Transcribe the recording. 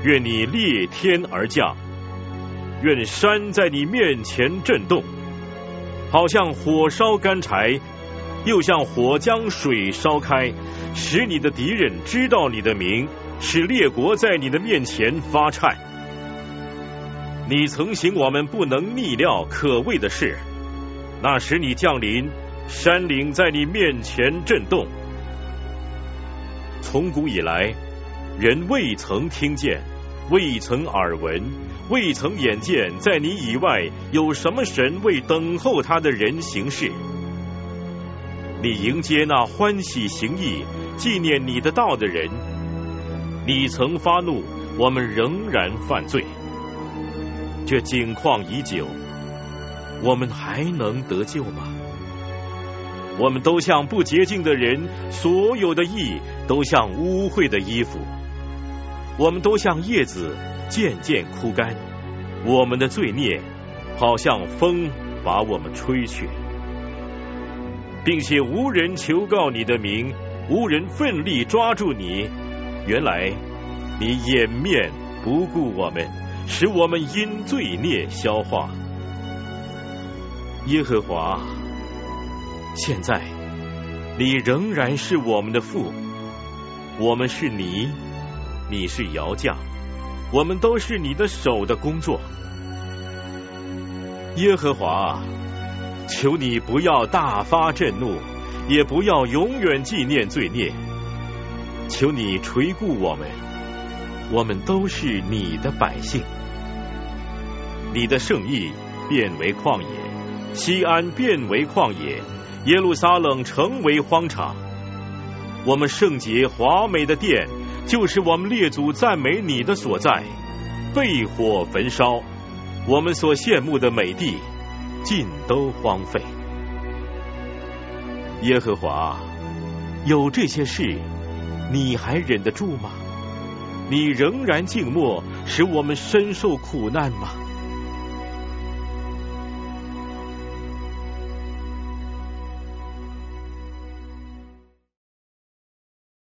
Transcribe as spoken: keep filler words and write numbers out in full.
愿你裂天而降，愿山在你面前震动，好像火烧干柴，又像火将水烧开，使你的敌人知道你的名，使列国在你的面前发颤。你曾行我们不能逆料可畏的事，那时你降临，山岭在你面前震动。从古以来，人未曾听见，未曾耳闻，未曾眼见，在你以外有什么神为等候他的人行事。你迎接那欢喜行义、纪念你的道的人。你曾发怒，我们仍然犯罪。这景况已久，我们还能得救吗？我们都像不洁净的人，所有的义都像污秽的衣服。我们都像叶子渐渐枯干，我们的罪孽好像风把我们吹去，并且无人求告你的名，无人奋力抓住你。原来你掩面不顾我们，使我们因罪孽消化。耶和华，现在你仍然是我们的父，我们是泥，你是窑匠，我们都是你的手的工作。耶和华，求你不要大发震怒，也不要永远纪念罪孽。求你垂顾我们，我们都是你的百姓。你的圣意变为旷野，西安变为旷野，耶路撒冷成为荒场。我们圣洁华美的殿，就是我们列祖赞美你的所在，被火焚烧，我们所羡慕的美地尽都荒废。耶和华，有这些事，你还忍得住吗？你仍然静默，使我们深受苦难吗？